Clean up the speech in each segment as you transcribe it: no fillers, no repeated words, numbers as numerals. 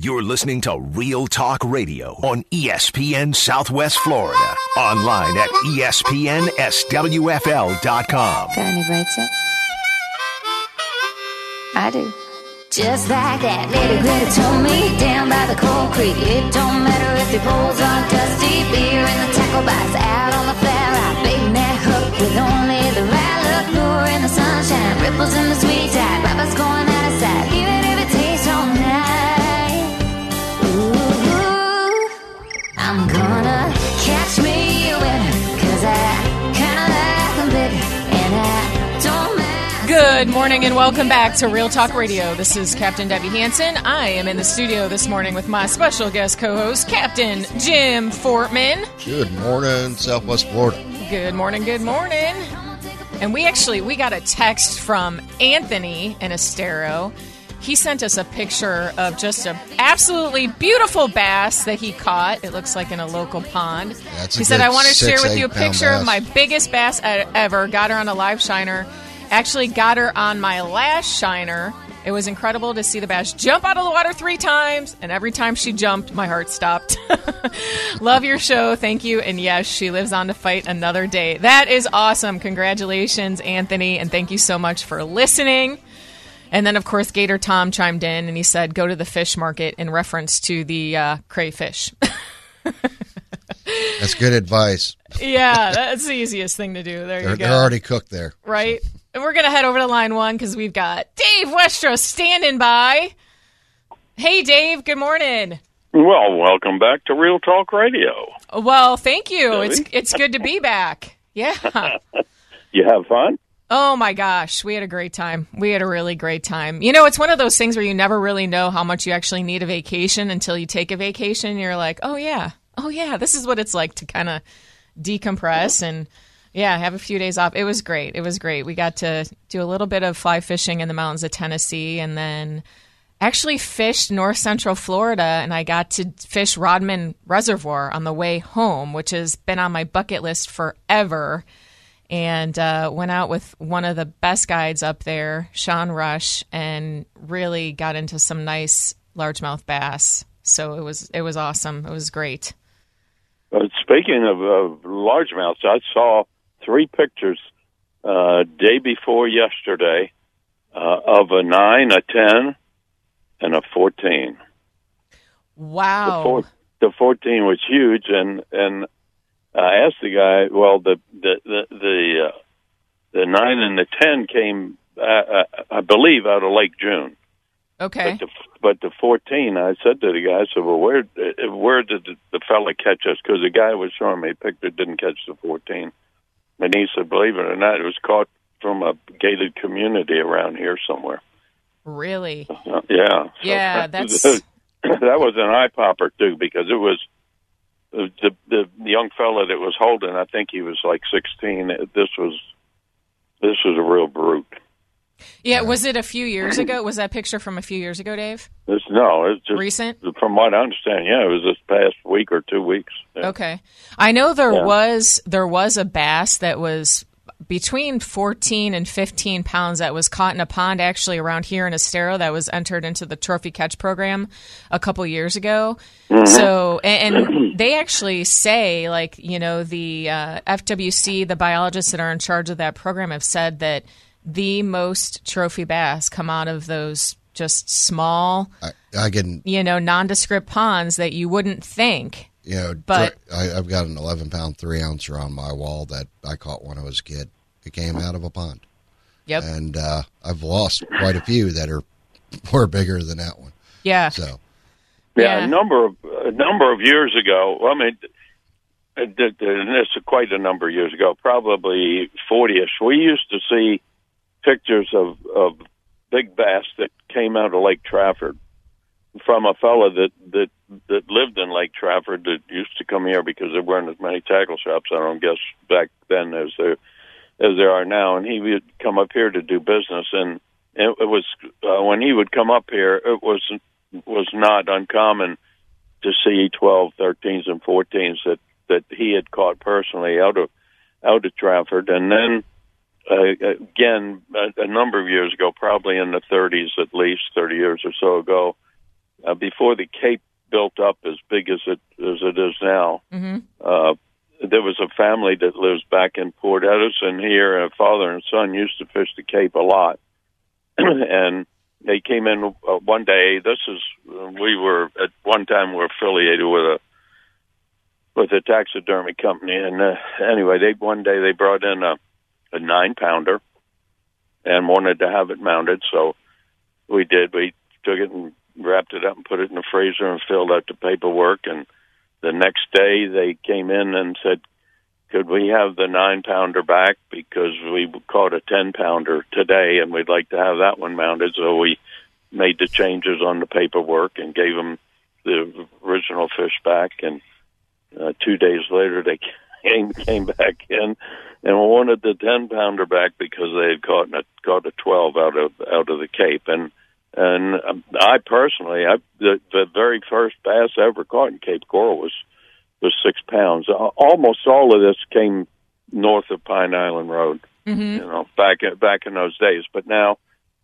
You're listening to Real Talk Radio on ESPN Southwest Florida. Online at ESPNSWFL.com. Got any rights yet? I do. Just like that lady Greta told me down by the Cold Creek. It don't matter if your poles are dusty. Beer in the tackle box, out on the flat rock. Big neck hook with only the right look. Lure in the sunshine, ripples in the sweet tide. Papa's going out of sight, even if it takes all night. Ooh, I'm gonna catch me a winner, 'cause I kinda like them big, and I don't mind. Good morning and welcome back to Real Talk Radio. This is Captain Debbie Hansen. I am in the studio this morning with my special guest co-host, Captain Jim Fortman. Good morning, Southwest Florida. Good morning, good morning. And we got a text from Anthony in Estero. He sent us a picture of just an absolutely beautiful bass that he caught. It looks like in a local pond. That's he said, I want to share with you a picture of my biggest bass ever. Got her on a live shiner. Actually got her on my last shiner. It was incredible to see the bass jump out of the water 3 times, and every time she jumped, my heart stopped. Love your show. Thank you. And yes, she lives on to fight another day. That is awesome. Congratulations, Anthony, and thank you so much for listening. And then, of course, Gator Tom chimed in, and he said, go to the fish market in reference to the crayfish. That's good advice. Yeah, that's the easiest thing to do. There you go. They're already cooked there. Right? So. And we're going to head over to line 1 because we've got Dave Westro standing by. Hey, Dave. Good morning. Well, welcome back to Real Talk Radio. Well, thank you. Really? It's good to be back. Yeah. You have fun? Oh, my gosh. We had a great time. We had a really great time. You know, it's one of those things where you never really know how much you actually need a vacation until you take a vacation. And you're like, oh, yeah, this is what it's like to kind of decompress and, yeah, have a few days off. It was great. We got to do a little bit of fly fishing in the mountains of Tennessee and then actually fished north central Florida, and I got to fish Rodman Reservoir on the way home, which has been on my bucket list forever. And went out with one of the best guides up there, Sean Rush, and really got into some nice largemouth bass. So it was awesome. It was great. Speaking of largemouths, I saw 3 pictures day before yesterday of a 9, a 10, and a 14. Wow. The 14 was huge, and I asked the guy. Well, the 9 and the 10 came, I believe, out of Lake June. Okay. But the 14, I said to the guy, I said, well, where did the fella catch us? Because the guy was showing me a picture, didn't catch the 14. And he said, believe it or not, it was caught from a gated community around here somewhere. Really? Yeah. Yeah, that's... that was an eye-popper, too, because it was the young fella that was holding, I think he was like 16. This was a real brute. Yeah, was it a few years ago? Was that picture from a few years ago, Dave? No, it's just recent. From what I understand, yeah, it was this past week or 2 weeks. Yeah. Okay, I know there was a bass that was between 14 and 15 pounds that was caught in a pond actually around here in Estero that was entered into the Trophy Catch program a couple years ago. Mm-hmm. So, and they actually say, like, you know, the FWC, the biologists that are in charge of that program have said that the most trophy bass come out of those just small, nondescript ponds that you wouldn't think. You know, but I've got an 11-pound 3-ouncer on my wall that I caught when I was a kid. It came out of a pond. Yep. And I've lost quite a few that were bigger than that one. Yeah. So. Yeah, a number of years ago. I mean, and this is quite a number of years ago, probably 40-ish. We used to see pictures of big bass that came out of Lake Trafford from a fella that lived in Lake Trafford that used to come here because there weren't as many tackle shops, I don't guess, back then as there are now. And he would come up here to do business, and it was when he would come up here, it was not uncommon to see 12, 13s, and 14s that he had caught personally out of Trafford, and then. Again, a number of years ago, probably in the 30s at least, 30 years or so ago, before the Cape built up as big as it is now. There was a family that lives back in Port Edison here, and a father and son used to fish the Cape a lot. And they came in one day. We were at one time we're affiliated with a taxidermy company, and anyway, one day they brought in a 9-pounder and wanted to have it mounted, so we did. We took it and wrapped it up and put it in the freezer and filled out the paperwork. And the next day they came in and said, could we have the 9-pounder back, because we caught a 10-pounder today and we'd like to have that one mounted. So we made the changes on the paperwork and gave them the original fish back. And 2 days later they came back in and wanted the 10-pounder back because they had caught a 12 out of the Cape. And I personally, the very first bass I ever caught in Cape Coral was 6 pounds. Almost all of this came north of Pine Island Road, back in those days. But now,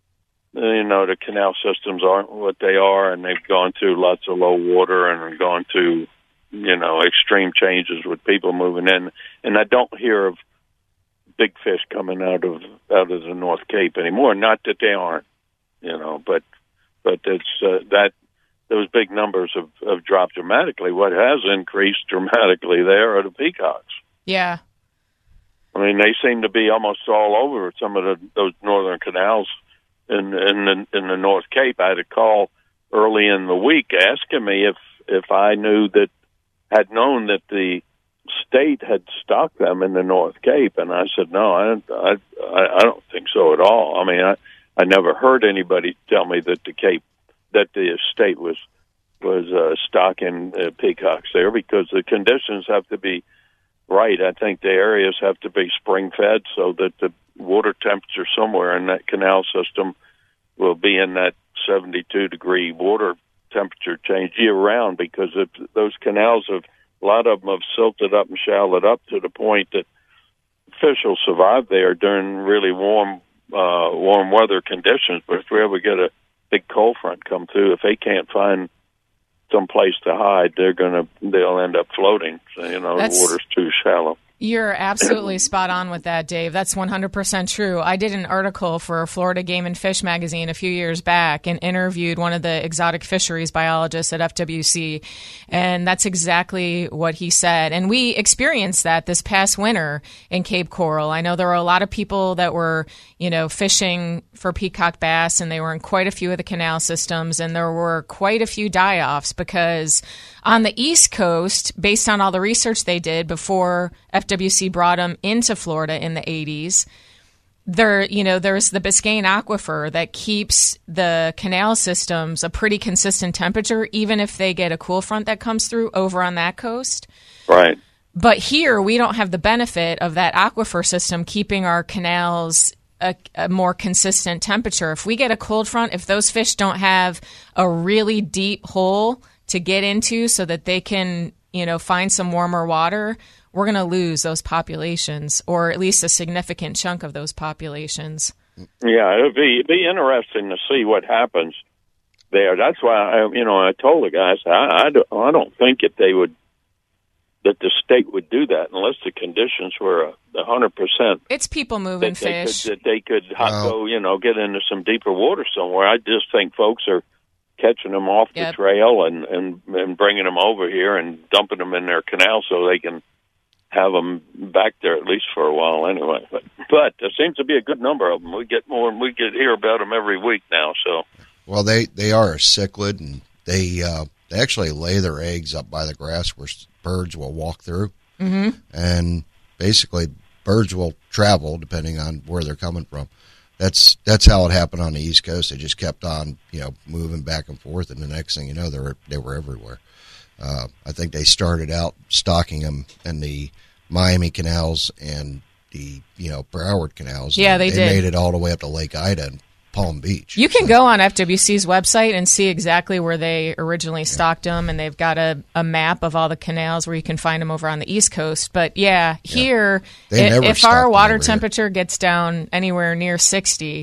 the canal systems aren't what they are, and they've gone through lots of low water and gone through, extreme changes with people moving in. And I don't hear of big fish coming out of the North Cape anymore. Not that they aren't, but it's that those big numbers have dropped dramatically. What has increased dramatically there are the peacocks. Yeah. I mean, they seem to be almost all over some of those northern canals in the North Cape. I had a call early in the week asking me if I had known that the state had stocked them in the North Cape, and I said no, I don't think so at all. I mean, I never heard anybody tell me that the state was stocking peacocks there, because the conditions have to be right. I think the areas have to be spring fed so that the water temperature somewhere in that canal system will be in that 72-degree water temperature change year round, because those canals a lot of them have silted up and shallowed up to the point that fish will survive there during really warm weather conditions. But if we ever get a big cold front come through, if they can't find some place to hide, they'll end up floating. So, the water's too shallow. You're absolutely spot on with that, Dave. That's 100% true. I did an article for Florida Game and Fish magazine a few years back and interviewed one of the exotic fisheries biologists at FWC, and that's exactly what he said. And we experienced that this past winter in Cape Coral. I know there were a lot of people that were, fishing for peacock bass, and they were in quite a few of the canal systems, and there were quite a few die-offs because on the East Coast, based on all the research they did before FWC brought them into Florida in the 80s, there's the Biscayne Aquifer that keeps the canal systems a pretty consistent temperature, even if they get a cool front that comes through over on that coast. Right. But here, we don't have the benefit of that aquifer system keeping our canals a more consistent temperature. If we get a cold front, if those fish don't have a really deep hole to get into so that they can, find some warmer water, we're going to lose those populations, or at least a significant chunk of those populations. Yeah, it'd be interesting to see what happens there. That's why I told the guys I don't think that the state would do that unless the conditions were 100%. It's people moving fish. That they could go, get into some deeper water somewhere. I just think folks are catching them off the trail and bringing them over here and dumping them in their canal so they can have them back there at least for a while anyway. But there seems to be a good number of them. We get more, and we get hear about them every week now. So, well, they are a cichlid, and they actually lay their eggs up by the grass where birds will walk through, and basically birds will travel depending on where they're coming from. That's how it happened on the East Coast. They just kept on, moving back and forth, and the next thing you know, they were everywhere. I think they started out stocking them in the Miami canals and the Broward canals. Yeah, they did. They made it all the way up to Lake Ida and Palm Beach. You can go on FWC's website and see exactly where they originally stocked them, and they've got a map of all the canals where you can find them over on the East Coast. But here, if our water temperature gets down anywhere near 60,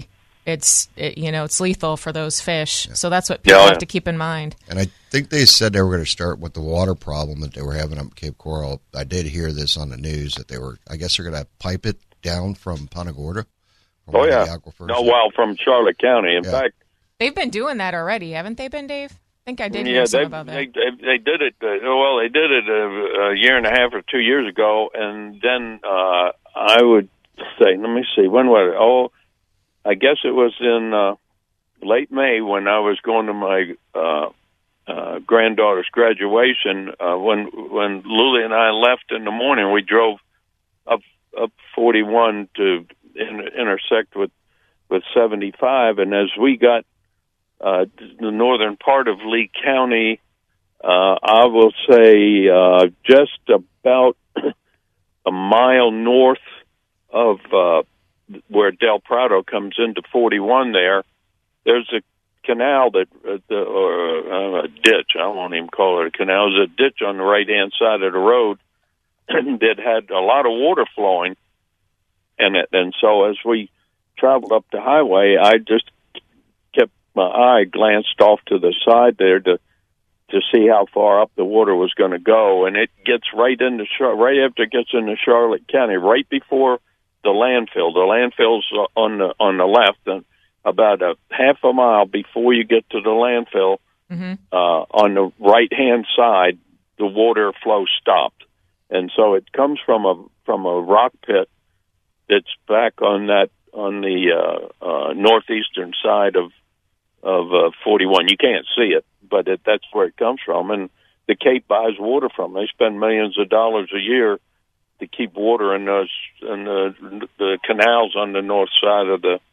it's lethal for those fish. So that's what people have to keep in mind. And I think they said they were going to start with the water problem that they were having up Cape Coral. I did hear this on the news that I guess they're going to pipe it down from Punta Gorda. From from Charlotte County. In fact, they've been doing that already, haven't they been, Dave? I think I did hear something about that. They did it. They did it a year and a half or 2 years ago, and then I would say, let me see, when was it? Oh, I guess it was in late May when I was going to my granddaughter's graduation. When Lily and I left in the morning, we drove up 41 to intersect with 75, and as we got the northern part of Lee County, I will say just about a mile north of where Del Prado comes into 41 there's a canal or a ditch, I won't even call it a canal, it's a ditch on the right-hand side of the road that had a lot of water flowing in it. And so as we traveled up the highway, I just kept my eye glanced off to the side there to see how far up the water was going to go. And it gets right after it gets into Charlotte County, right before the landfill. The landfill's on the left, and about a half a mile before you get to the landfill, on the right-hand side, the water flow stopped. And so it comes from a rock pit that's back on the northeastern side of 41. You can't see it, but that's where it comes from. And the Cape buys water from them. They spend millions of dollars a year to keep water in the canals on the north side of the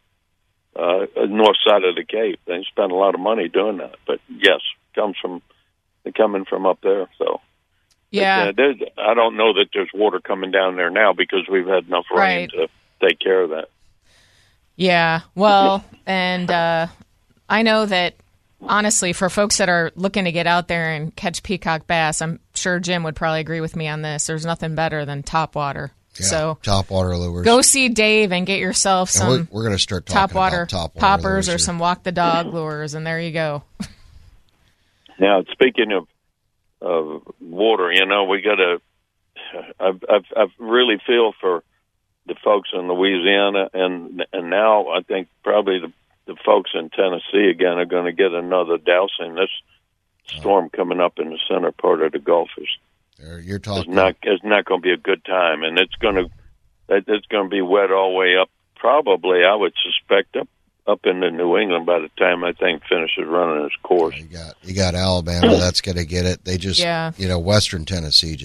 Cape. They spend a lot of money doing that. But yes, they're coming from up there. So yeah, I don't know that there's water coming down there now because we've had enough rain to take care of that. Yeah, well, and I know that, honestly, for folks that are looking to get out there and catch peacock bass, I'm sure Jim would probably agree with me on this. There's nothing better than topwater. Yeah, so topwater lures. Go see Dave and get yourself some we're going to start talking about topwater poppers or some walk the dog lures, and there you go. Now, speaking of water, we got to. I really feel for the folks in Louisiana, and now I think probably the folks in Tennessee again are going to get another dousing. This storm coming up in the center part of the Gulf you're talking. It's not going to be a good time, and it's going to be wet all the way up. Probably, I would suspect up into New England by the time I think finishes running its course. You got Alabama. That's going to get it. They just Western Tennessee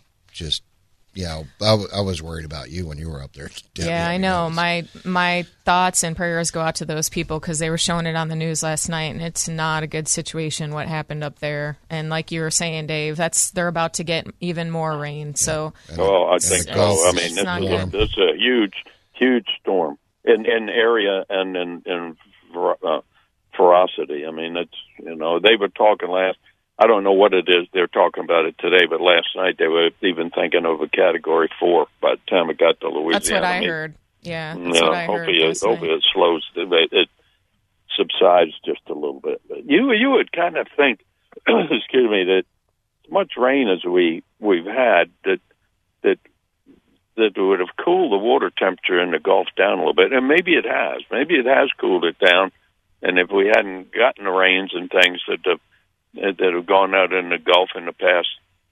I was worried about you when you were up there. Yeah, I know. My thoughts and prayers go out to those people because they were showing it on the news last night, and it's not a good situation what happened up there. And like you were saying, Dave, they're about to get even more rain. So, I think so. I mean, this is a huge storm in area and in ferocity. I mean, they were talking I don't know what it is they're talking about it today, but last night they were even thinking of a Category 4 by the time it got to Louisiana. That's what I heard. Yeah, that's what I heard. Hopefully it slows, it subsides just a little bit. But you would kind of think, excuse me, that as much rain as we've had, that would have cooled the water temperature in the Gulf down a little bit, and maybe it has. Maybe it has cooled it down, and if we hadn't gotten the rains and things that have gone out in the Gulf in the past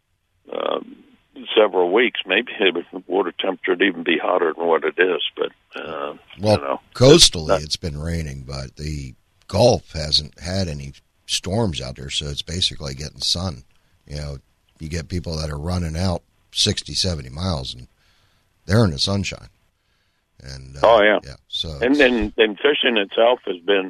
several weeks, maybe the water temperature would even be hotter than what it is. But coastally it's been raining, but the Gulf hasn't had any storms out there, so it's basically getting sun. You get people that are running out 60, 70 miles, and they're in the sunshine. And so and then fishing itself has been,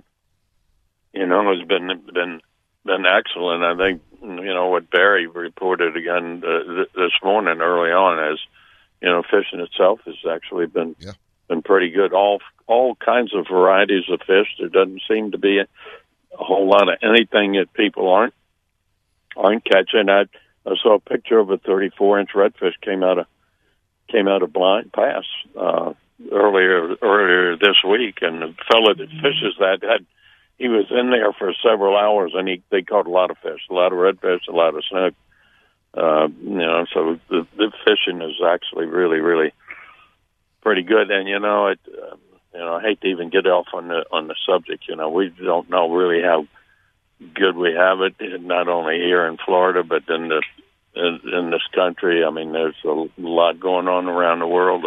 been excellent. I think what Barry reported again this morning early on is, fishing itself has actually been pretty good. All kinds of varieties of fish. There doesn't seem to be a whole lot of anything that people aren't catching. I saw a picture of a 34-inch redfish came out of Blind Pass earlier this week, and the fellow that fishes he was in there for several hours, and they caught a lot of fish, a lot of redfish, a lot of snook. So the fishing is actually really, really pretty good. And I hate to even get off on the subject. We don't know really how good we have it, not only here in Florida, but in this country. I mean, there's a lot going on around the world.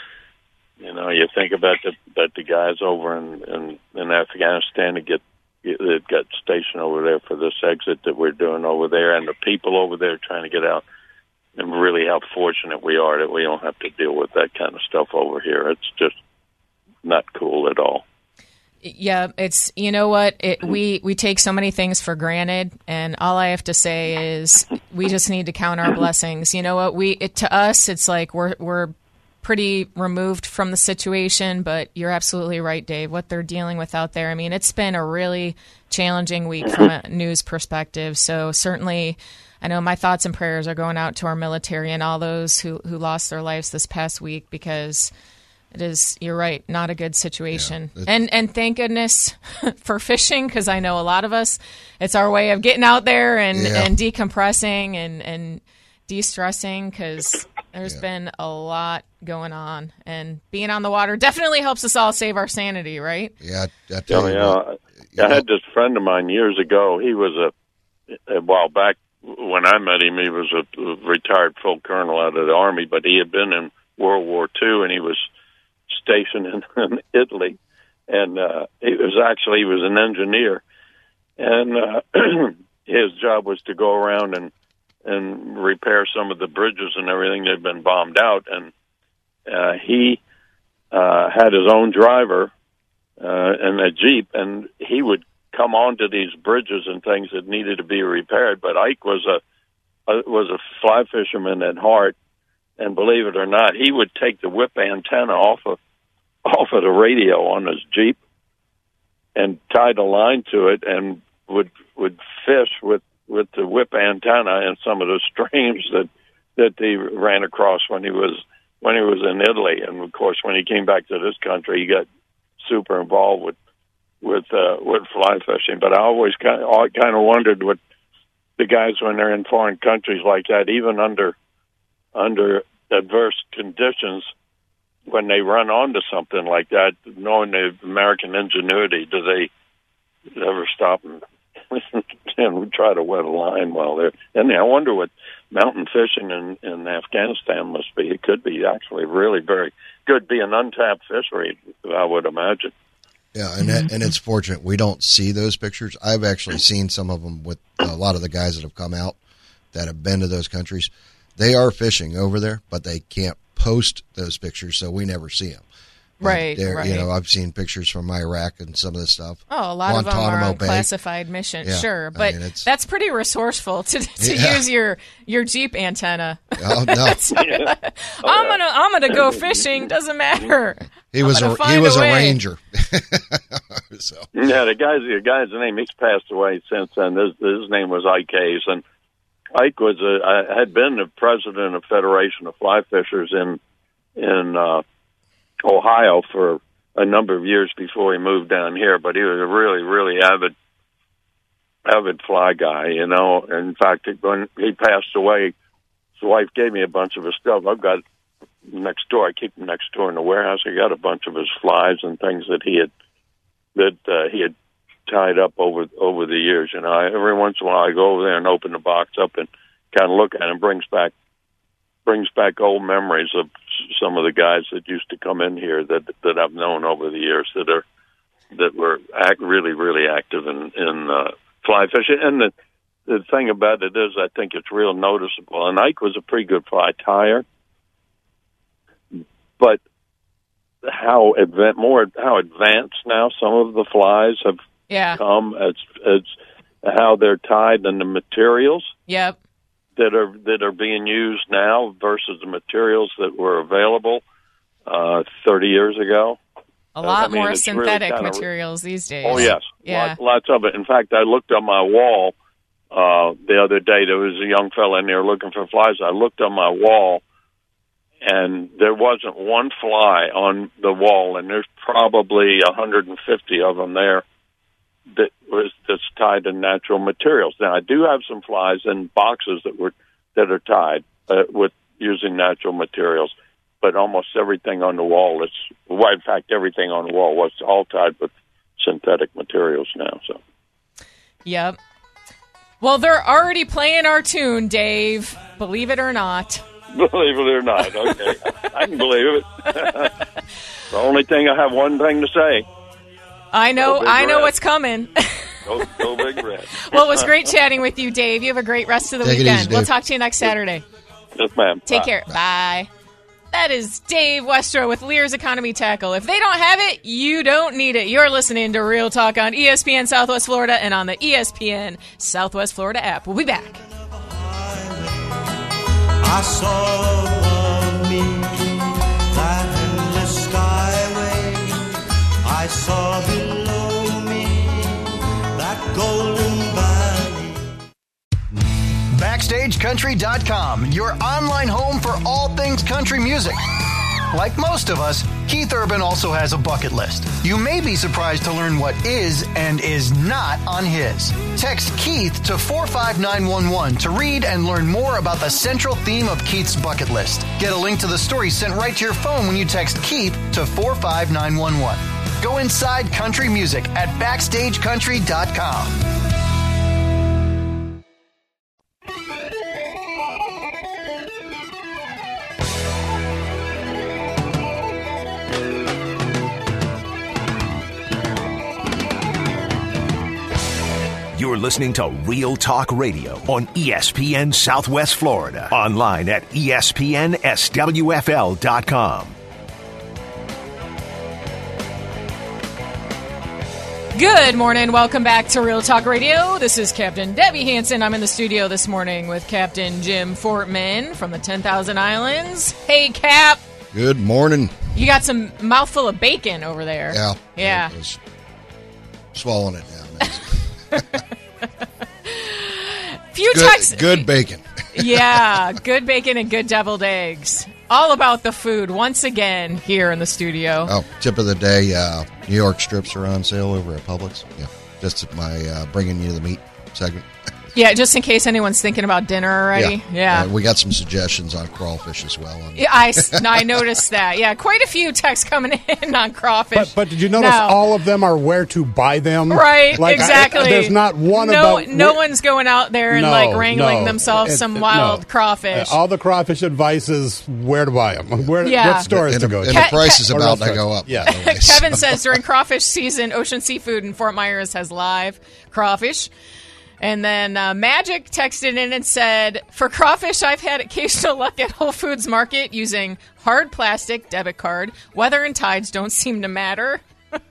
You think about the guys over in Afghanistan that got stationed over there for this exit that we're doing over there, and the people over there trying to get out, and really how fortunate we are that we don't have to deal with that kind of stuff over here. It's just not cool at all. Yeah, it's, you know what, we take so many things for granted, and all I have to say is we just need to count our blessings. You know what, to us, it's like we're pretty removed from the situation, but you're absolutely right, Dave, what they're dealing with out there. I mean, it's been a really challenging week from a news perspective, so certainly I know my thoughts and prayers are going out to our military and all those who lost their lives this past week, because it is, you're right, not a good situation. Yeah, and thank goodness for fishing, because I know a lot of us, it's our way of getting out there and decompressing and de-stressing, because there's been a lot going on. And being on the water definitely helps us all save our sanity, right? Yeah, I tell you what, I had this friend of mine years ago. He was a while back when I met him, he was a retired full colonel out of the Army, but he had been in World War II, and he was stationed in Italy, and he was an engineer, and his job was to go around and repair some of the bridges and everything that had been bombed out, and he had his own driver in a Jeep, and he would come onto these bridges and things that needed to be repaired. But Ike was a fly fisherman at heart, and believe it or not, he would take the whip antenna off of the radio on his Jeep and tie the line to it, and would fish with the whip antenna in some of the streams that he ran across when he was in Italy. And of course, when he came back to this country, he got super involved with fly fishing. But I always kind of wondered what the guys, when they're in foreign countries like that, even under adverse conditions, when they run onto something like that, knowing the American ingenuity, do they ever stop and try to wet a line while they're in there? I wonder what mountain fishing in Afghanistan must be. It could be actually really very good, be an untapped fishery, I would imagine. Yeah, and it's fortunate we don't see those pictures. I've actually seen some of them with a lot of the guys that have come out that have been to those countries. They are fishing over there, but they can't post those pictures, so we never see them. Right. You know, I've seen pictures from Iraq and some of this stuff. Oh, a lot of them are on classified mission. Yeah. Sure, but that's pretty resourceful to use your Jeep antenna. Oh no! I'm gonna go fishing. Doesn't matter. He was a ranger. So. Yeah, the guy's name, he's passed away since then. His name was Ike Hayes, and Ike had been the president of Federation of Fly Fishers in Ohio for a number of years before he moved down here, but he was a really, really avid fly guy, you know. In fact, when he passed away, his wife gave me a bunch of his stuff. I've got next door. I keep them next door in the warehouse. I got a bunch of his flies and things that he had tied up over the years. You know, every once in a while I go over there and open the box up and kind of look at it, and brings back old memories of some of the guys that used to come in here that I've known over the years that were really, really active in fly fishing. And the thing about it is, I think it's real noticeable. And Ike was a pretty good fly tyer, but how advanced now some of the flies have come as how they're tied and the materials. Yep. That are being used now versus the materials that were available 30 years ago. A lot more synthetic really materials these days. Oh, yes. Yeah. Lots of it. In fact, I looked on my wall the other day. There was a young fella in there looking for flies. I looked on my wall, and there wasn't one fly on the wall, and there's probably 150 of them there that's tied to natural materials. Now, I do have some flies in boxes that are tied with using natural materials, but almost everything on the wall in fact, everything on the wall was all tied with synthetic materials now. So, yep. Well, they're already playing our tune, Dave. Believe it or not. Believe it or not, okay. I can believe it. The only thing, I have one thing to say. I know what's coming. Go Big Red. Well, it was great chatting with you, Dave. You have a great rest of the weekend. Easy, we'll talk to you next Saturday. Yes, ma'am. Take care. Bye. That is Dave Westro with Lear's Economy Tackle. If they don't have it, you don't need it. You're listening to Real Talk on ESPN Southwest Florida and on the ESPN Southwest Florida app. We'll be back. I saw above me that endless skyway. I saw below me that golden valley. BackstageCountry.com, your online home for all things country music. Like most of us, Keith Urban also has a bucket list. You may be surprised to learn what is and is not on his. Text Keith to 45911 to read and learn more about the central theme of Keith's bucket list. Get a link to the story sent right to your phone when you text Keith to 45911. Go inside country music at BackstageCountry.com. You're listening to Real Talk Radio on ESPN Southwest Florida. Online at ESPNSWFL.com. Good morning. Welcome back to Real Talk Radio. This is Captain Debbie Hansen. I'm in the studio this morning with Captain Jim Fortman from the 10,000 Islands. Hey, Cap. Good morning. You got some mouthful of bacon over there. Yeah. Yeah. I was swallowing it down. Good bacon. Yeah, good bacon and good deviled eggs. All about the food once again here in the studio. Oh, tip of the day, New York strips are on sale over at Publix. Yeah, just my bringing you the meat segment. Yeah, just in case anyone's thinking about dinner already. Yeah. We got some suggestions on crawfish as well. Yeah, I noticed that. Yeah, quite a few texts coming in on crawfish. But did you notice all of them are where to buy them? Right, exactly. There's not one No one's going out there and wrangling themselves some wild crawfish. All the crawfish advice is where to buy them. What stores to go to. And the price is about to go up. Yeah. Kevin says during crawfish season, Ocean Seafood in Fort Myers has live crawfish. And then Magic texted in and said, for crawfish, I've had occasional luck at Whole Foods Market using hard plastic debit card. Weather and tides don't seem to matter. And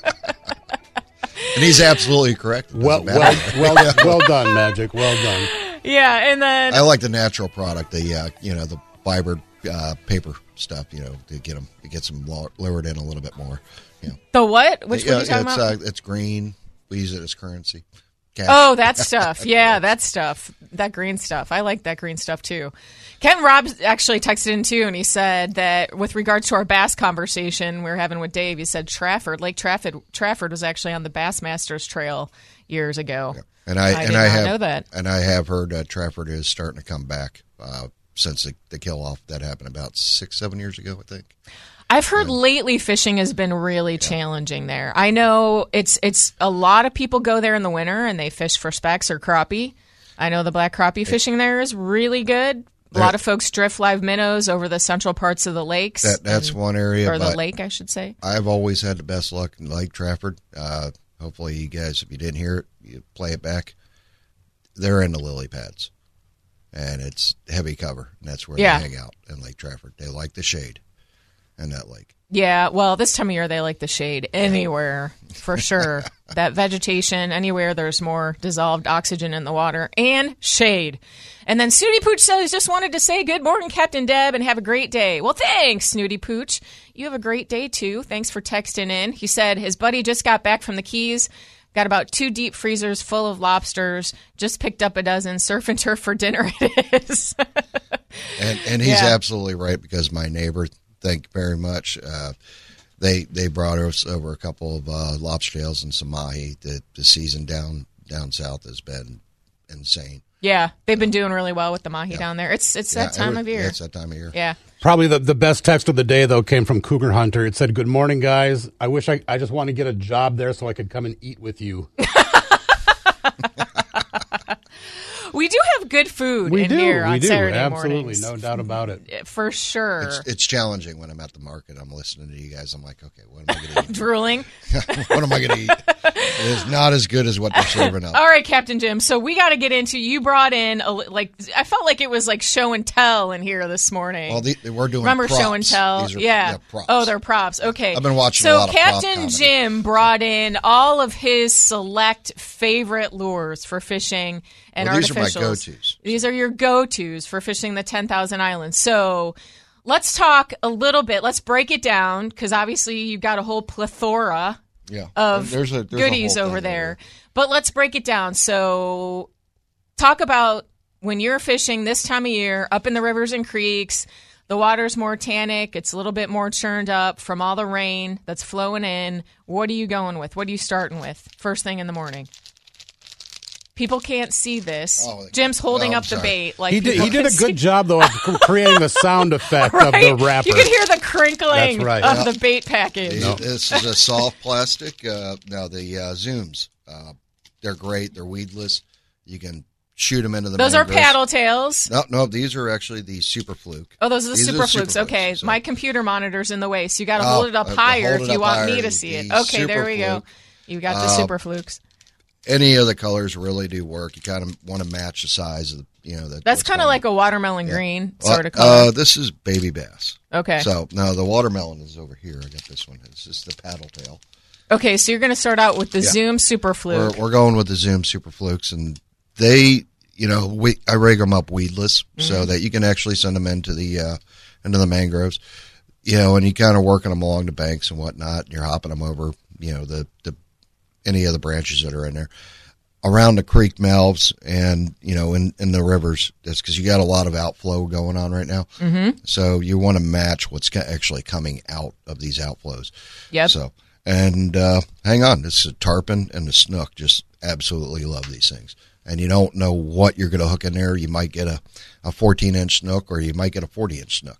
he's absolutely correct. Well done, Magic. Well done. Yeah, and then I like the natural product, the fiber paper stuff, to get them lowered in a little bit more. The what? Which one are you talking about? It's green. We use it as currency. Cash. Oh, that stuff. Yeah, that stuff. That green stuff. I like that green stuff, too. Ken Robb actually texted in, too, and he said that with regards to our bass conversation we were having with Dave, he said Lake Trafford was actually on the Bassmasters Trail years ago. Yeah. And I did not know that. And I have heard Trafford is starting to come back since the kill-off that happened about 6-7 years ago, I think. I've heard lately fishing has been really challenging there. I know it's a lot of people go there in the winter and they fish for specks or crappie. I know the black crappie fishing there is really good. A lot of folks drift live minnows over the central parts of the lakes. That's one area. Or the lake, I should say. I've always had the best luck in Lake Trafford. Hopefully you guys, if you didn't hear it, you play it back. They're in the lily pads. And it's heavy cover. And that's where they hang out in Lake Trafford. They like the shade. And that lake. Yeah, well, this time of year they like the shade anywhere, for sure. That vegetation, anywhere there's more dissolved oxygen in the water, and shade. And then Snooty Pooch says, just wanted to say good morning, Captain Deb, and have a great day. Well, thanks, Snooty Pooch. You have a great day, too. Thanks for texting in. He said his buddy just got back from the Keys, got about 2 deep freezers full of lobsters, just picked up a dozen, surf and turf for dinner it is. And he's absolutely right, because my neighbor, thank you very much, they brought us over a couple of lobster tails and some mahi. The season down south has been insane. Yeah, they've been doing really well with the mahi down there. It's that time of year. Yeah, it's that time of year. Yeah. Probably the best text of the day, though, came from Cougar Hunter. It said, "Good morning, guys. I wish I just want to get a job there so I could come and eat with you." We do have good food here on Saturday Absolutely, mornings. no doubt about it. For sure. It's challenging when I'm at the market. I'm listening to you guys. I'm like, okay, what am I going to eat? Drooling. What am I going to eat? It is not as good as what they're serving up. All right, Captain Jim. So we got to get into, you brought in, I felt like it was like show and tell in here this morning. Well, we're doing Remember props. show and tell? These are, props. Oh, they're props. Okay. I've been watching a lot of prop Captain comedy. Jim brought in all of his select favorite lures for fishing and These are my artificials. go-tos. These are your go-tos for fishing the 10,000 Islands. So let's talk a little bit. Let's break it down, because obviously you've got a whole plethora of there's goodies a whole over thing there. But let's break it down. So talk about when you're fishing this time of year, up in the rivers and creeks, the water's more tannic, it's a little bit more churned up from all the rain that's flowing in. What are you going with? What are you starting with first thing in the morning? People can't see this. Jim's holding up the bait. Like he did a good job, though, of creating the sound effect of the wrapper. You can hear the crinkling of the bait package. This is a soft plastic. The Zooms, they're great. They're weedless. You can shoot them into the Those mangroves. are paddle tails. No, these are actually the Super Fluke. Oh, those are the Super Flukes. Okay, my computer monitor's in the way, so you got to hold it up higher if you want me to see it. Okay, there we go. You got the Super Flukes. Any of the colors really do work. You kind of want to match the size of the. That's kind of like a watermelon green sort of color. This is baby bass. Okay. So no, the watermelon is over here. I got this one. It's just the paddle tail. Okay, so you're going to start out with the Zoom Super Fluke. We're going with the Zoom Super Flukes, and they, I rig them up weedless so that you can actually send them into the mangroves, and you kind of working them along the banks and whatnot. And you're hopping them over, the any of the branches that are in there around the creek mouths and, in the rivers. That's because you got a lot of outflow going on right now. Mm-hmm. So you want to match what's actually coming out of these outflows. Yep. So, and hang on, this is a tarpon and the snook. Just absolutely love these things. And you don't know what you're going to hook in there. You might get a 14-inch snook, or you might get a 40-inch snook.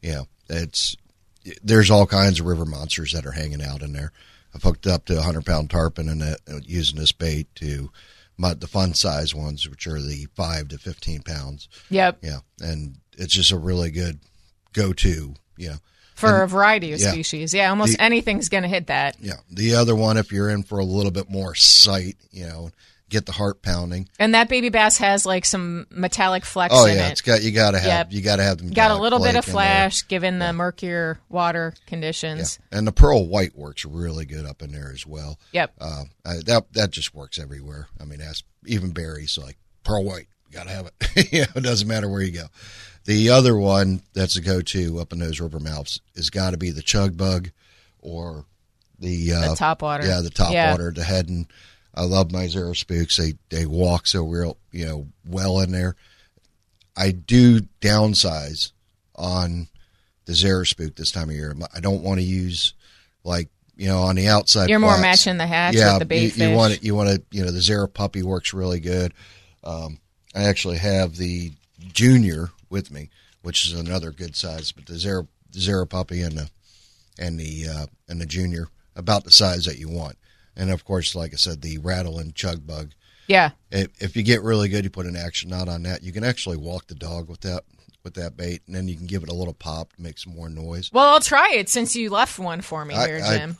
There's all kinds of river monsters that are hanging out in there. I've hooked up to a 100-pound tarpon and using this bait to the fun size ones, which are the 5 to 15 pounds. Yep. Yeah, and it's just a really good go-to. For a variety of species. Yeah, almost anything's going to hit that. Yeah. The other one, if you're in for a little bit more sight, get the heart pounding. And that baby bass has like some metallic flex in it. You got to have them. Got a little bit of flash given the murkier water conditions. Yeah. And the pearl white works really good up in there as well. Yep. That just works everywhere. I mean, even berries like pearl white. You got to have it. It doesn't matter where you go. The other one that's a go-to up in those river mouths has got to be the chug bug or the topwater. Yeah, the topwater, the head. And I love my Zero Spooks. They walk so real, well in there. I do downsize on the Zero Spook this time of year. I don't want to use on the outside. You're more matching the hatch with the bait fish. You want to, the Zero Puppy works really good. I actually have the Junior with me, which is another good size, but the Zero Puppy and the Junior about the size that you want. And of course, like I said, the rattle and chug bug. Yeah. If you get really good, you put an action knot on that. You can actually walk the dog with that bait, and then you can give it a little pop to make some more noise. Well, I'll try it since you left one for me here, Jim.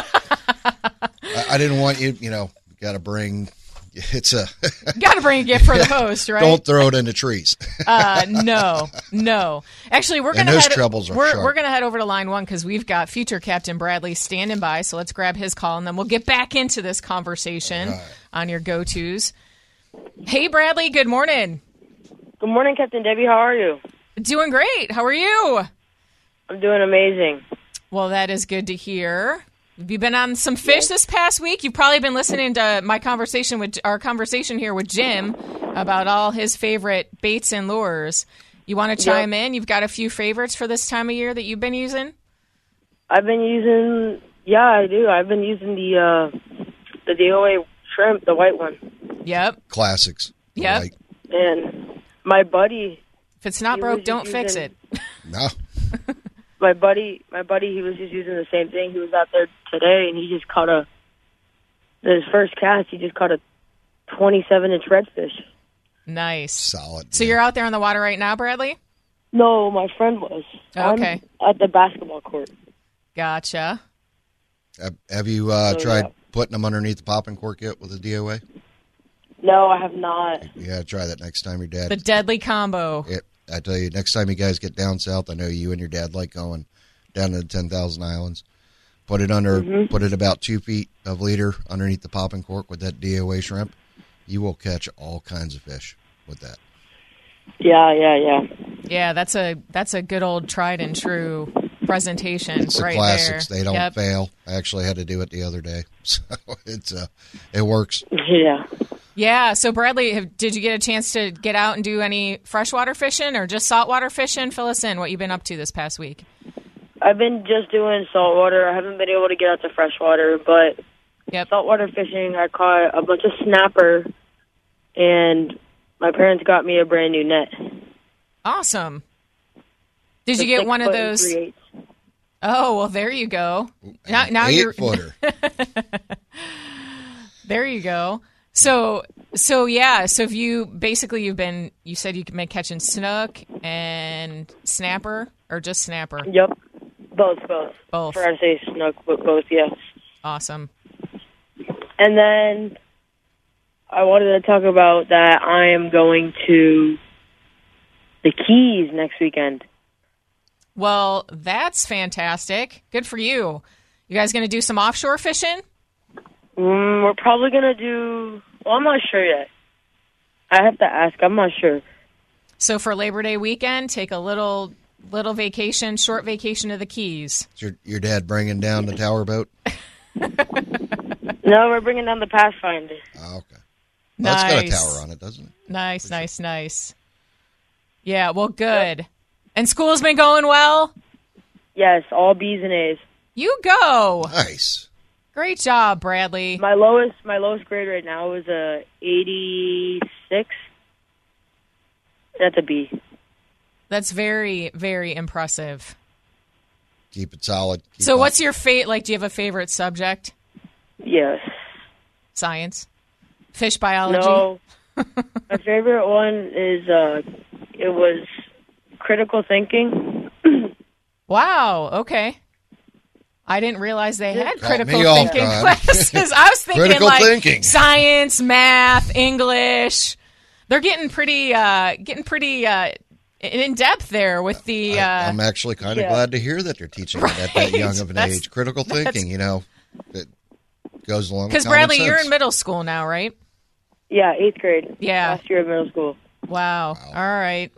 I didn't want you. Got to bring. Got to bring a gift for the host, right? Don't throw it in the trees. No. Actually, we're gonna we're gonna head over to line 1 because we've got future Captain Bradley standing by. So let's grab his call and then we'll get back into this conversation on your go-tos. Hey, Bradley. Good morning. Good morning, Captain Debbie. How are you? Doing great. How are you? I'm doing amazing. Well, that is good to hear. Have you been on some fish this past week? You've probably been listening to our conversation here with Jim about all his favorite baits and lures. You want to chime in? You've got a few favorites for this time of year that you've been using? I've been using, I do. I've been using the DOA shrimp, the white one. Yep. Classics. Yep. Right. And my buddy... If it's not broke, don't fix it. No. My buddy, he was just using the same thing. He was out there today, and he just caught his first cast, he just caught a 27-inch redfish. Nice. Solid. So you're out there on the water right now, Bradley? No, my friend was. Okay. I'm at the basketball court. Gotcha. Have you tried putting them underneath the popping cork yet with the DOA? No, I have not. You got to try that next time your dad. The deadly combo. I tell you, next time you guys get down south, I know you and your dad like going down to the 10,000 Islands. Put it under, put it about 2 feet of leader underneath the popping cork with that DOA shrimp. You will catch all kinds of fish with that. Yeah. Yeah, that's a good old tried and true presentation. It's right the classics. there. They don't fail. I actually had to do it the other day, so it works. Yeah. Yeah. So Bradley, did you get a chance to get out and do any freshwater fishing or just saltwater fishing? Fill us in. What you've been up to this past week? I've been just doing saltwater. I haven't been able to get out to freshwater, but saltwater fishing, I caught a bunch of snapper, and my parents got me a brand new net. Awesome. Did you get one of those? 3/8. Oh, well, there you go. Now you're 8-footer. There you go. So if you've been, you said you've been catching snook and snapper or just snapper? Yep. Both. Both. For I say snook, but both, yes. Awesome. And then I wanted to talk about that I am going to the Keys next weekend. Well, that's fantastic. Good for you. You guys going to do some offshore fishing? We're probably going to do... Well, I'm not sure yet. I have to ask. I'm not sure. So for Labor Day weekend, take a little vacation, short vacation to the Keys. Is your dad bringing down the tower boat? No, we're bringing down the Pathfinder. Oh, okay. Nice. Well, that's got a tower on it, doesn't it? Nice. Yeah, well, good. Yep. And school's been going well? Yes, all B's and A's. You go. Nice. Great job, Bradley. My lowest grade right now is a 86. That's a B. That's very, very impressive. Keep it solid. What's your do you have a favorite subject? Yes. Science? Fish biology? No. My favorite one is, it was critical thinking. Wow, okay. I didn't realize they had critical off, thinking classes. I was thinking critical thinking. Science, math, English. They're getting pretty in depth there with the. I'm actually kind of glad to hear that they're teaching it at that young of an age. Critical thinking, it goes along. Because Bradley, you're in middle school now, right? Yeah, 8th grade. Yeah, last year of middle school. Wow. All right.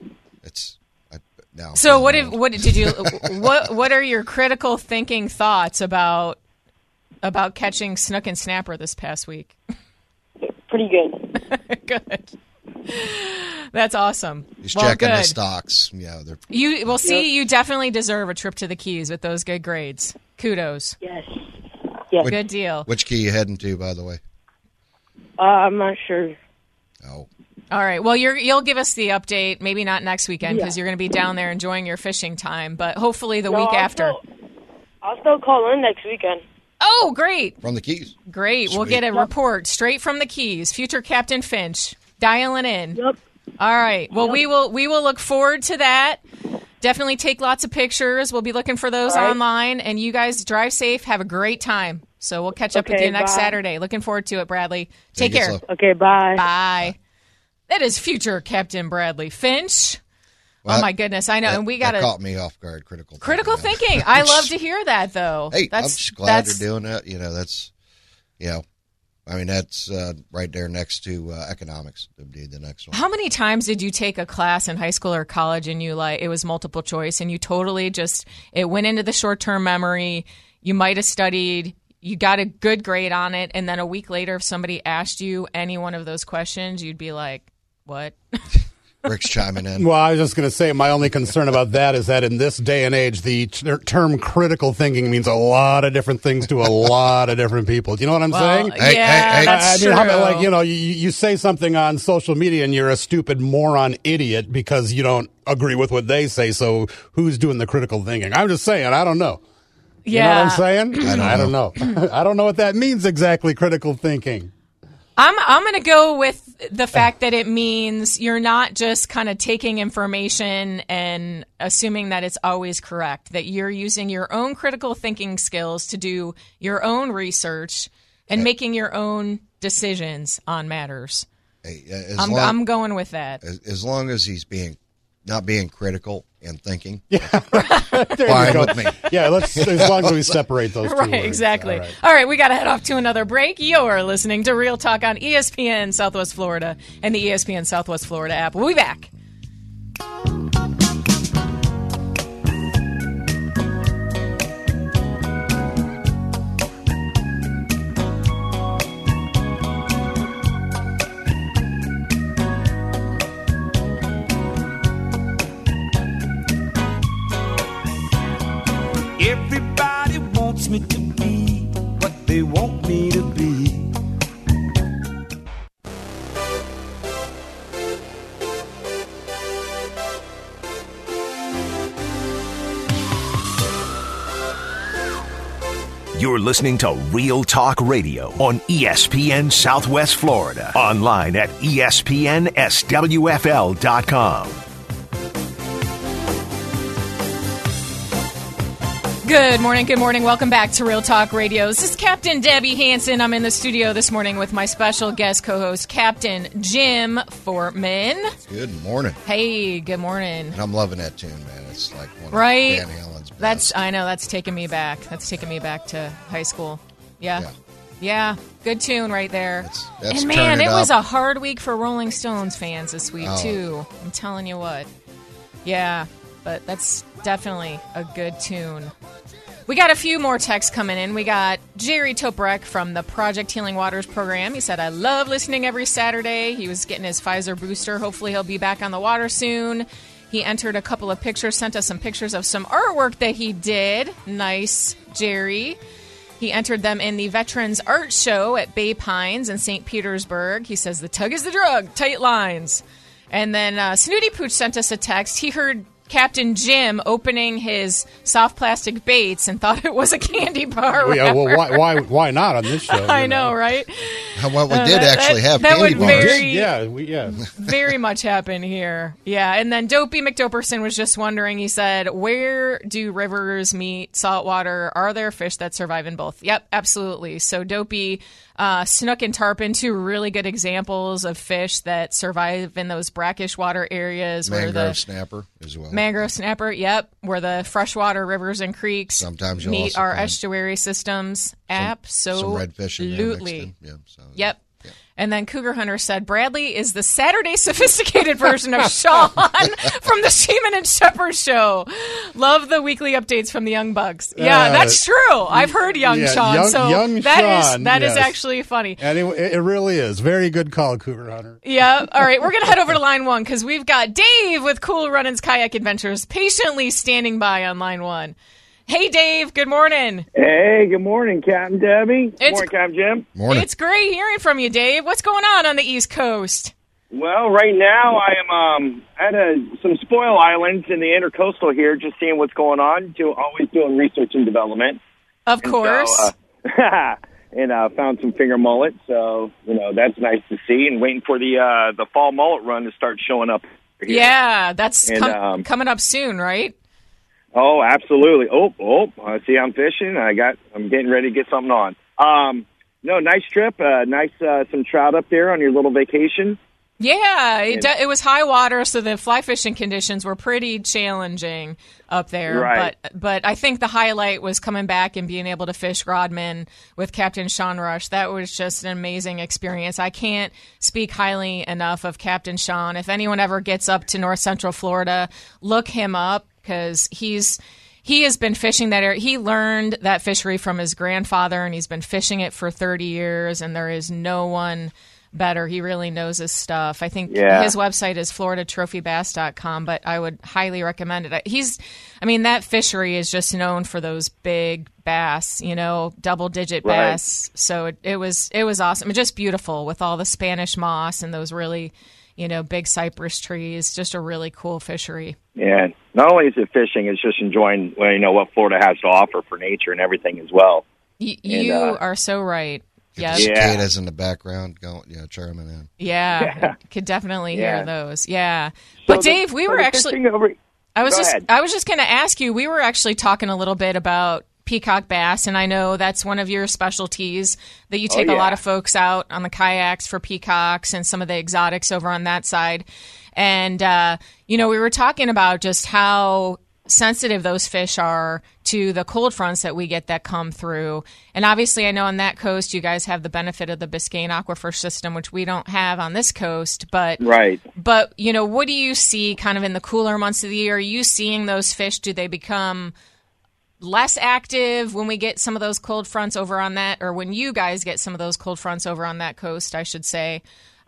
No. So what did you what are your critical thinking thoughts about catching snook and snapper this past week? Pretty good. Good. That's awesome. He's checking the stocks. Yeah, you definitely deserve a trip to the Keys with those good grades. Kudos. Yes. Good deal. Which key you heading to, by the way? I'm not sure. Oh. All right. Well, you'll give us the update. Maybe not next weekend because you're going to be down there enjoying your fishing time, but hopefully the week after. I'll still call in next weekend. Oh, great. From the Keys. Great. Sweet. We'll get a report straight from the Keys. Future Captain Finch dialing in. Yep. All right. Well, we will look forward to that. Definitely take lots of pictures. We'll be looking for those online. And you guys drive safe. Have a great time. So we'll catch up with you next Saturday. Looking forward to it, Bradley. Take care. Okay, bye. Bye. That is future Captain Bradley Finch. Well, oh, my goodness. I know. And we got to. Caught me off guard. Critical thinking. I love to hear that, though. Hey, I'm just glad they're doing that. That's, that's right there next to economics. Would be the next one. How many times did you take a class in high school or college and it was multiple choice and you totally it went into the short-term memory. You might have studied. You got a good grade on it. And then a week later, if somebody asked you any one of those questions, you'd be like, what? Rick's chiming in. Well, I was just going to say my only concern about that is that in this day and age, the term critical thinking means a lot of different things to a lot of different people. Do you know what I'm saying? That's true. Like, you say something on social media and you're a stupid moron idiot because you don't agree with what they say. So who's doing the critical thinking? I'm just saying, I don't know. You know what I'm saying? I don't know. I don't know what that means exactly, critical thinking. I'm going to go with the fact that it means you're not just kind of taking information and assuming that it's always correct, that you're using your own critical thinking skills to do your own research and making your own decisions on matters. Hey, I'm going with that. As long as he's not being critical and thinking. Yeah. Fine with me. Yeah, as long as we separate those two Right, words. exactly. All right, we got to head off to another break. You're listening to Real Talk on ESPN Southwest Florida and the ESPN Southwest Florida app. We'll be back. Everybody wants me to be what they want me to be. You're listening to Real Talk Radio on ESPN Southwest Florida. Online at ESPNSWFL.com. Good morning. Welcome back to Real Talk Radio. This is Captain Debbie Hansen. I'm in the studio this morning with my special guest co-host, Captain Jim Fortman. Good morning. Hey, good morning. And I'm loving that tune, man. It's like one right? of Van Halen's best. I know, that's taking me back. That's taking me back to high school. Yeah. Good tune right there. That's and man, it was up. a hard week for Rolling Stones fans this week, too. I'm telling you what. Yeah, but that's definitely a good tune. We got a few more texts coming in. We got Jerry Toprek from the Project Healing Waters program. He said, I love listening every Saturday. He was getting his Pfizer booster. Hopefully he'll be back on the water soon. He entered a couple of pictures, sent us some pictures of some artwork that he did. Nice, Jerry. He entered them in the Veterans Art Show at Bay Pines in St. Petersburg. He says, the tug is the drug, tight lines. And then Snooty Pooch sent us a text. He heard Captain Jim opening his soft plastic baits and thought it was a candy bar. Yeah, well, why not on this show? I know, right? Well, we did actually have that candy would bars. Very much happen here. Yeah, and then Dopey McDoperson was just wondering, he said, where do rivers meet saltwater? Are there fish that survive in both? Yep, absolutely. So Dopey, snook and tarpon, two really good examples of fish that survive in those brackish water areas. Mangrove snapper as well. Mangrove snapper, yep, where the freshwater rivers and creeks sometimes you'll meet also our find estuary systems. Absolutely. Yep. And then Cougar Hunter said, Bradley is the Saturday sophisticated version of Sean from the Sheeman and Shepherd show. Love the weekly updates from the Young Bucks. Yeah, that's true. I've heard Young Sean. That is actually funny. And it really is. Very good call, Cougar Hunter. Yeah. All right. We're going to head over to line one because we've got Dave with Cool Runnings Kayak Adventures patiently standing by on line one. Hey, Dave. Good morning. Hey, good morning, Captain Debbie. Good morning, Captain Jim. Morning. It's great hearing from you, Dave. What's going on the East Coast? Well, right now I am at some spoil islands in the intercoastal here, just seeing what's going on. Always doing research and development. Of course. And found some finger mullet, so that's nice to see. And waiting for the fall mullet run to start showing up here. Yeah, that's coming up soon, right? Oh, absolutely. I see I'm fishing. I'm getting ready to get something on. No, nice trip. Some trout up there on your little vacation. Yeah, it was high water, so the fly fishing conditions were pretty challenging up there. Right. But I think the highlight was coming back and being able to fish Rodman with Captain Sean Rush. That was just an amazing experience. I can't speak highly enough of Captain Sean. If anyone ever gets up to North Central Florida, look him up because he has been fishing that area. He learned that fishery from his grandfather, and he's been fishing it for 30 years, and there is no one better. He really knows his stuff. I think his website is FloridaTrophyBass.com, but I would highly recommend it. That fishery is just known for those big bass, double-digit bass. So it was awesome. Just beautiful with all the Spanish moss and those really, big cypress trees. Just a really cool fishery. Yeah. Not only is it fishing, it's just enjoying, what Florida has to offer for nature and everything as well. You are so right. Yeah, cicadas in the background going, chirping in. Yeah, could definitely hear those. Yeah, but Dave, we were actually. I was just going to ask you. We were actually talking a little bit about peacock bass, and I know that's one of your specialties. That you take a lot of folks out on the kayaks for peacocks and some of the exotics over on that side. And we were talking about just how sensitive those fish are to the cold fronts that we get that come through. And obviously, I know on that coast, you guys have the benefit of the Biscayne aquifer system, which we don't have on this coast. But right. But, what do you see kind of in the cooler months of the year? Are you seeing those fish? Do they become less active when we get some of those cold fronts over on that, or when you guys get some of those cold fronts over on that coast, I should say?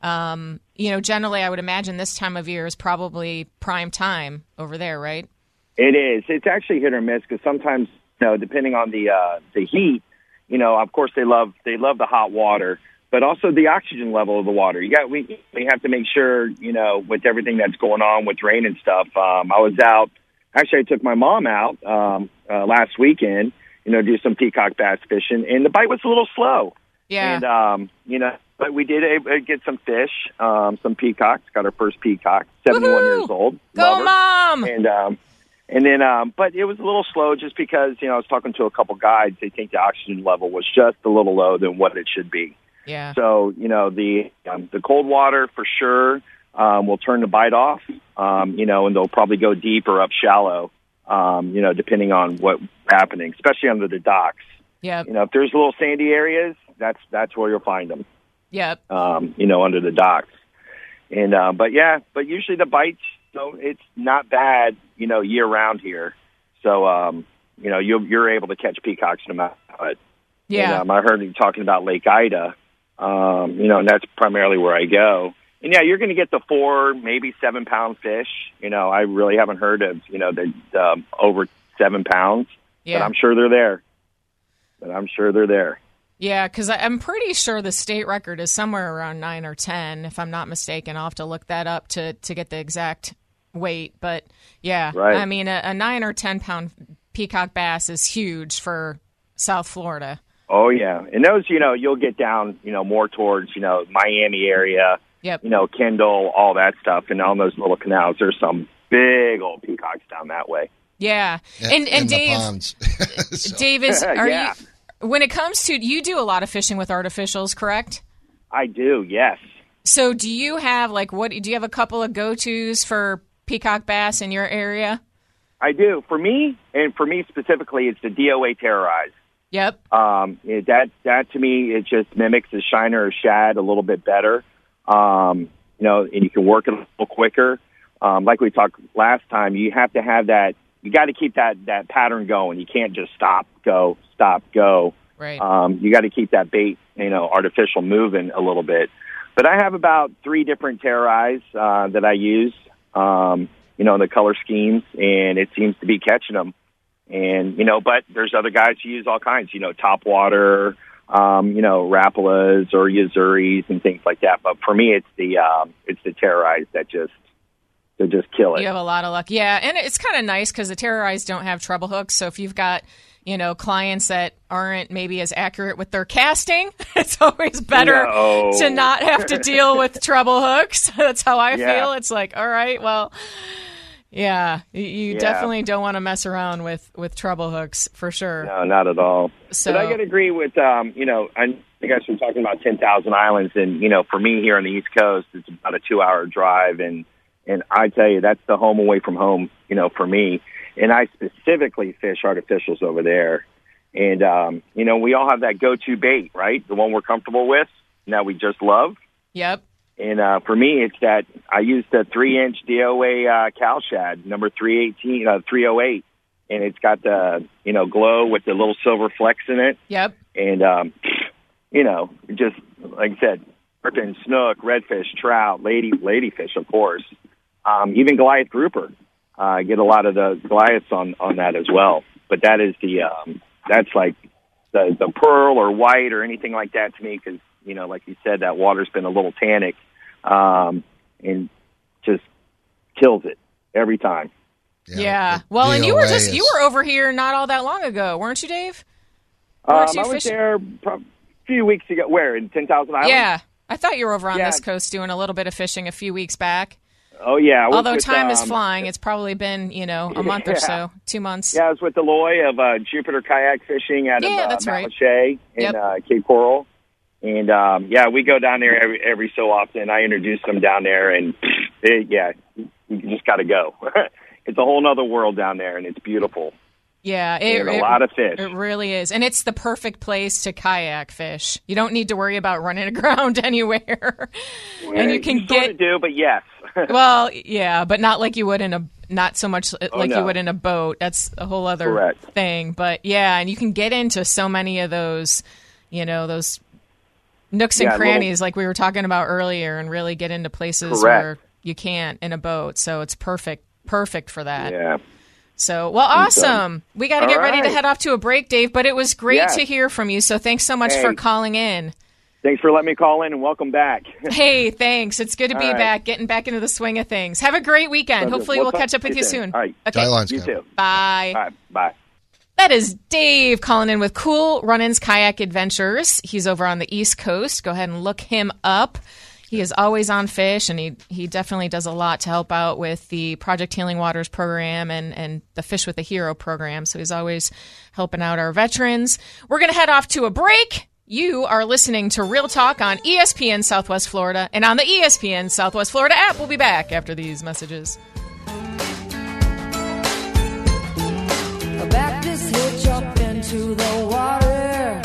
Generally, I would imagine this time of year is probably prime time over there, right? It is. It's actually hit or miss because sometimes, depending on the heat, of course they love the hot water, but also the oxygen level of the water. We have to make sure, with everything that's going on with rain and stuff. I was out. Actually, I took my mom out last weekend, do some peacock bass fishing, and the bite was a little slow. Yeah. And but we did get some fish, some peacocks. Got our first peacock, 71 years old. Go, Mom! And then, but it was a little slow just because, I was talking to a couple guides. They think the oxygen level was just a little low than what it should be. Yeah. So, the cold water for sure will turn the bite off, and they'll probably go deep or up shallow, depending on what's happening, especially under the docks. Yeah. If there's little sandy areas, that's where you'll find them. Yep. Under the docks. And, but usually the bites, it's not bad, year round here. So, you're able to catch peacocks no matter what. Yeah. And, I heard you talking about Lake Ida, and that's primarily where I go. And yeah, you're going to get the 4, maybe 7 pound fish. I really haven't heard of, the over 7 pounds, but I'm sure they're there. Yeah, because I'm pretty sure the state record is somewhere around 9 or 10, if I'm not mistaken. I'll have to look that up to get the exact weight. But, yeah, right. I mean, a 9 or 10-pound peacock bass is huge for South Florida. Oh, yeah. And those, you'll get down, more towards, Miami area, yep. Kendall, all that stuff. And on those little canals, there's some big old peacocks down that way. Yeah. And Dave, ponds. Dave, are you... When it comes to, you do a lot of fishing with artificials, correct? I do, yes. So do you have, do you have a couple of go-tos for peacock bass in your area? I do. For me specifically, it's the DOA Terrorize. Yep. That to me, it just mimics the shiner or shad a little bit better. And you can work it a little quicker. Like we talked last time, you have to have that. You got to keep that pattern going. You can't just stop, go. Right. You got to keep that bait, artificial moving a little bit. But I have about 3 different Terrorize that I use, the color schemes, and it seems to be catching them. And, but there's other guys who use all kinds, topwater, Rapalas or Yazuris and things like that. But for me, it's the Terrorize that just kill it. You have a lot of luck. Yeah, and it's kind of nice because the Terrorize don't have treble hooks. So if you've got, clients that aren't maybe as accurate with their casting, it's always better to not have to deal with treble hooks. That's how I feel. It's like, all right, well, yeah, you definitely don't want to mess around with treble hooks for sure. No, not at all. So, but I can agree with, I guys were talking about 10,000 islands, and, for me here on the East Coast, it's about a 2-hour drive, and I tell you, that's the home away from home, for me. And I specifically fish artificials over there. And, we all have that go-to bait, right? The one we're comfortable with, and that we just love. Yep. And for me, it's that I use the 3-inch DOA cow shad, number 308. And it's got the, glow with the little silver flecks in it. Yep. And, just like I said, carp, snook, redfish, trout, ladyfish, of course. Even Goliath grouper. Get a lot of the Goliaths on that as well. But that is that's like the pearl or white or anything like that to me because, you know, like you said, that water's been a little tannic and just kills it every time. Yeah. Well, and you were over here not all that long ago, weren't you, Dave? I was there a few weeks ago. Where, in 10,000 Islands? Yeah. I thought you were over on this coast doing a little bit of fishing a few weeks back. Oh, yeah. Although time is flying, it's probably been, you know, a month or so, 2 months. Yeah, I was with Eloy of Jupiter Kayak Fishing out of Malachet in Cape Coral. And, we go down there every so often. I introduce them down there, and, you just got to go. It's a whole other world down there, and it's beautiful. Yeah, a lot of fish. It really is. And it's the perfect place to kayak fish. You don't need to worry about running aground anywhere. And you can sort of do, but yes. Well, yeah, but not like you would not so much like you would in a boat. That's a whole other thing. But yeah, and you can get into so many of those, you know, those nooks and crannies like we were talking about earlier and really get into places where you can't in a boat. So it's perfect for that. Yeah. So, well, awesome. We got to get ready to head off to a break, Dave, but it was great to hear from you. So thanks so much for calling in. Thanks for letting me call in, and welcome back. Hey, thanks. It's good to be back, getting back into the swing of things. Have a great weekend. Hopefully we'll catch up with you soon. All right. Okay. You too. Bye. All right. Bye. That is Dave calling in with Cool Run-Ins Kayak Adventures. He's over on the East Coast. Go ahead and look him up. He is always on fish, and he definitely does a lot to help out with the Project Healing Waters program and the Fish with a Hero program. So he's always helping out our veterans. We're going to head off to a break. You are listening to Real Talk on ESPN Southwest Florida and on the ESPN Southwest Florida app. We'll be back after these messages. Back this hitch up into the water.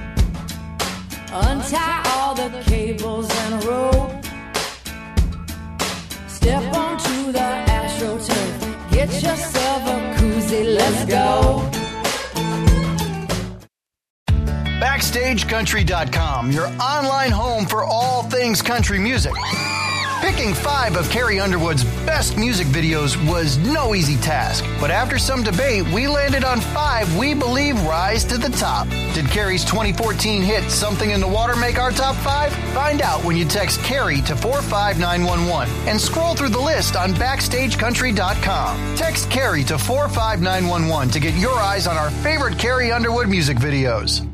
Untie all the cables and rope. Step onto the AstroTurf. Get yourself a koozie. Let's go. BackstageCountry.com, your online home for all things country music. Picking 5 of Carrie Underwood's best music videos was no easy task, but after some debate, we landed on 5 we believe rise to the top. Did Carrie's 2014 hit Something in the Water make our top 5? Find out when you text Carrie to 45911 and scroll through the list on BackstageCountry.com. Text Carrie to 45911 to get your eyes on our favorite Carrie Underwood music videos.